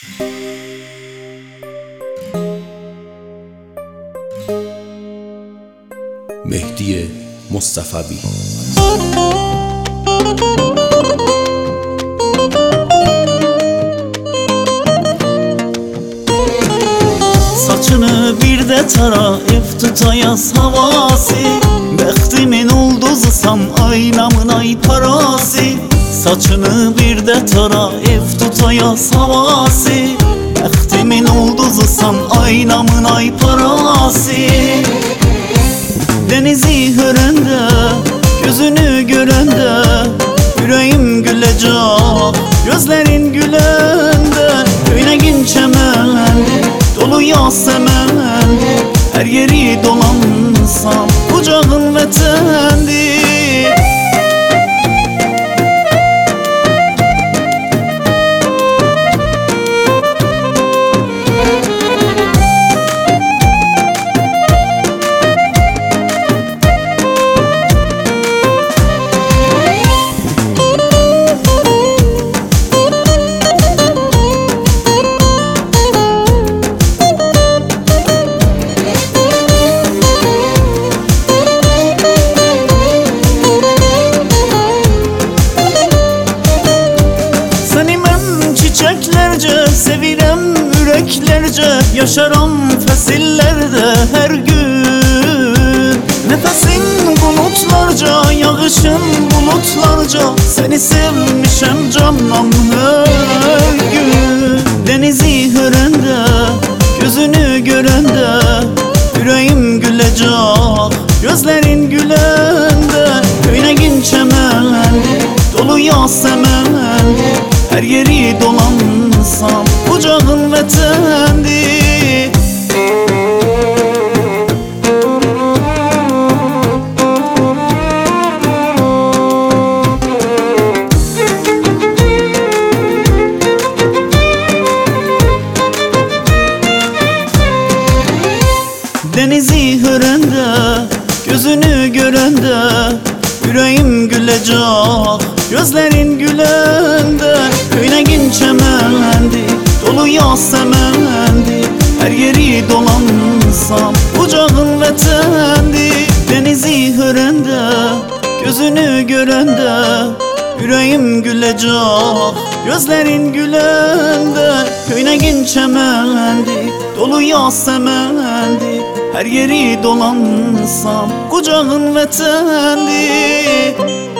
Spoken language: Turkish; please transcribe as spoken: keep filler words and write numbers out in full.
مهدی مصطفوی. Saçını bir de tara, ev tutayas havası. Bektimin ulduzusam, aynamın ay parası. Saçını bir de tara, ev tutayas havası. Bektimin ulduzusam, aynamın ay parası. Denizi hörende, gözünü görende, yüreğim gülecek, gözlerin gülende. Köynegin çemendi, dolu yasemendi, her yeri dolansam kucağın vatendi. Çiçeklerce sevirem yüreklerce, yaşaram fesillerde her gün. Nefesin bulutlarca, yağışın bulutlarca, seni sevmişem canım her gün. Denizi hörende, gözünü görende, yüreğim gülecek, gözlerin gülende. Köynegin çemendi, dolu yasemendi, her yeri dolansam kucağın vatendi. Denizi hörende, gözünü görende, yüreğim gülecek, gözlerin gülende. Köynegin çemendi, dolu yasemendi, her yeri dolansam kucağın vatendi. Denizi hörende, gözünü görende, yüreğim gülecek, gözlerin gülende. Köynegin çemendi, dolu yasemendi, her yeri dolansam kucağın vatendi.